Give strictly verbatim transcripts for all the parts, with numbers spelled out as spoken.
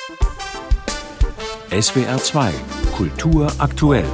S W R zwei Kultur aktuell.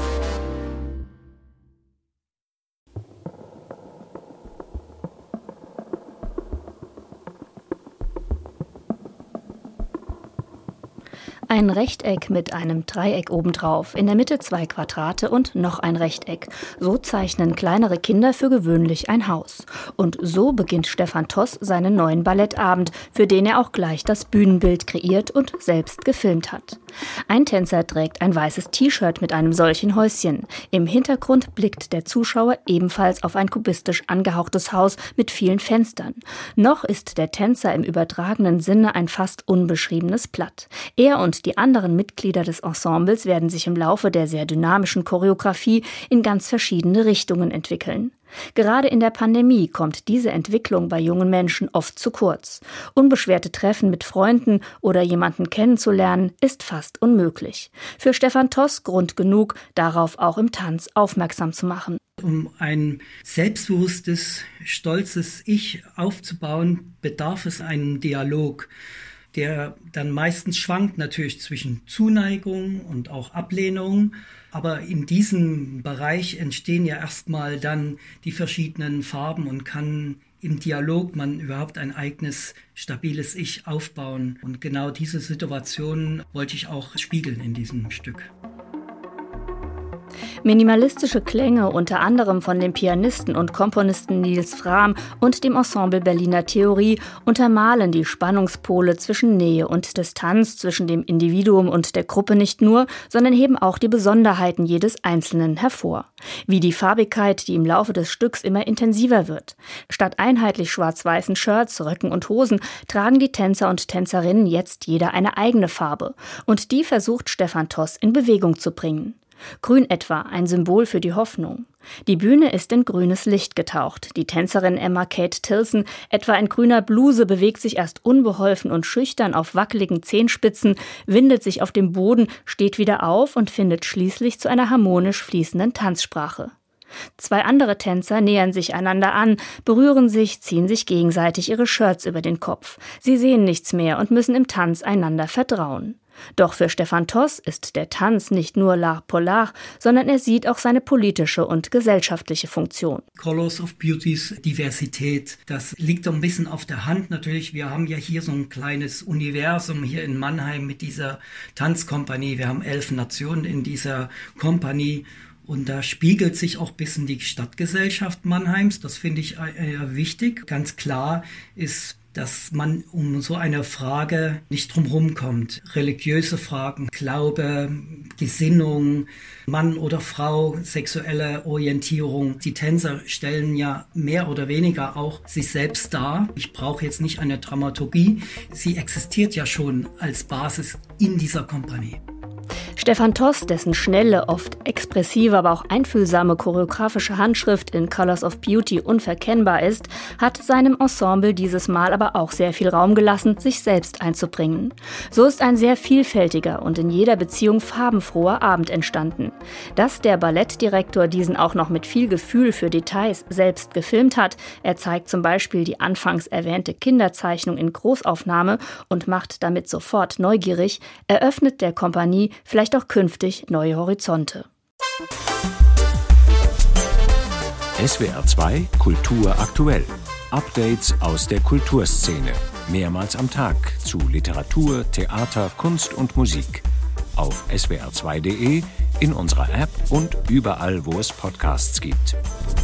Ein Rechteck mit einem Dreieck obendrauf, in der Mitte zwei Quadrate und noch ein Rechteck. So zeichnen kleinere Kinder für gewöhnlich ein Haus. Und so beginnt Stefan Toss seinen neuen Ballettabend, für den er auch gleich das Bühnenbild kreiert und selbst gefilmt hat. Ein Tänzer trägt ein weißes T-Shirt mit einem solchen Häuschen. Im Hintergrund blickt der Zuschauer ebenfalls auf ein kubistisch angehauchtes Haus mit vielen Fenstern. Noch ist der Tänzer im übertragenen Sinne ein fast unbeschriebenes Blatt. Er und die anderen Mitglieder des Ensembles werden sich im Laufe der sehr dynamischen Choreografie in ganz verschiedene Richtungen entwickeln. Gerade in der Pandemie kommt diese Entwicklung bei jungen Menschen oft zu kurz. Unbeschwerte Treffen mit Freunden oder jemanden kennenzulernen ist fast unmöglich. Für Stefan Toss Grund genug, darauf auch im Tanz aufmerksam zu machen. Um ein selbstbewusstes, stolzes Ich aufzubauen, bedarf es einem Dialog, der dann meistens schwankt natürlich zwischen Zuneigung und auch Ablehnung. Aber in diesem Bereich entstehen ja erstmal dann die verschiedenen Farben und kann im Dialog man überhaupt ein eigenes, stabiles Ich aufbauen. Und genau diese Situation wollte ich auch spiegeln in diesem Stück. Minimalistische Klänge, unter anderem von dem Pianisten und Komponisten Nils Frahm und dem Ensemble Berliner Theorie, untermalen die Spannungspole zwischen Nähe und Distanz, zwischen dem Individuum und der Gruppe nicht nur, sondern heben auch die Besonderheiten jedes Einzelnen hervor. Wie die Farbigkeit, die im Laufe des Stücks immer intensiver wird. Statt einheitlich schwarz-weißen Shirts, Röcken und Hosen tragen die Tänzer und Tänzerinnen jetzt jeder eine eigene Farbe. Und die versucht Stefan Toss in Bewegung zu bringen. Grün etwa, ein Symbol für die Hoffnung. Die Bühne ist in grünes Licht getaucht. Die Tänzerin Emma Kate Tilson, etwa in grüner Bluse, bewegt sich erst unbeholfen und schüchtern auf wackeligen Zehenspitzen, windet sich auf dem Boden, steht wieder auf und findet schließlich zu einer harmonisch fließenden Tanzsprache. Zwei andere Tänzer nähern sich einander an, berühren sich, ziehen sich gegenseitig ihre Shirts über den Kopf. Sie sehen nichts mehr und müssen im Tanz einander vertrauen. Doch für Stefan Toss ist der Tanz nicht nur l'art pour l'art, sondern er sieht auch seine politische und gesellschaftliche Funktion. Colors of Beautys Diversität, das liegt so ein bisschen auf der Hand natürlich. Wir haben ja hier so ein kleines Universum hier in Mannheim mit dieser Tanzkompanie. Wir haben elf Nationen in dieser Kompanie. Und da spiegelt sich auch ein bisschen die Stadtgesellschaft Mannheims. Das finde ich äh, wichtig. Ganz klar ist, dass man um so eine Frage nicht drumherum kommt. Religiöse Fragen, Glaube, Gesinnung, Mann oder Frau, sexuelle Orientierung. Die Tänzer stellen ja mehr oder weniger auch sich selbst dar. Ich brauche jetzt nicht eine Dramaturgie. Sie existiert ja schon als Basis in dieser Kompanie. Stefan Toss, dessen schnelle, oft expressive, aber auch einfühlsame choreografische Handschrift in Colors of Beauty unverkennbar ist, hat seinem Ensemble dieses Mal aber auch sehr viel Raum gelassen, sich selbst einzubringen. So ist ein sehr vielfältiger und in jeder Beziehung farbenfroher Abend entstanden. Dass der Ballettdirektor diesen auch noch mit viel Gefühl für Details selbst gefilmt hat, er zeigt zum Beispiel die anfangs erwähnte Kinderzeichnung in Großaufnahme und macht damit sofort neugierig, eröffnet der Kompanie vielleicht auch künftig neue Horizonte. S W R zwei Kultur aktuell. Updates aus der Kulturszene. Mehrmals am Tag zu Literatur, Theater, Kunst und Musik. Auf S W R zwei punkt de, in unserer App und überall, wo es Podcasts gibt.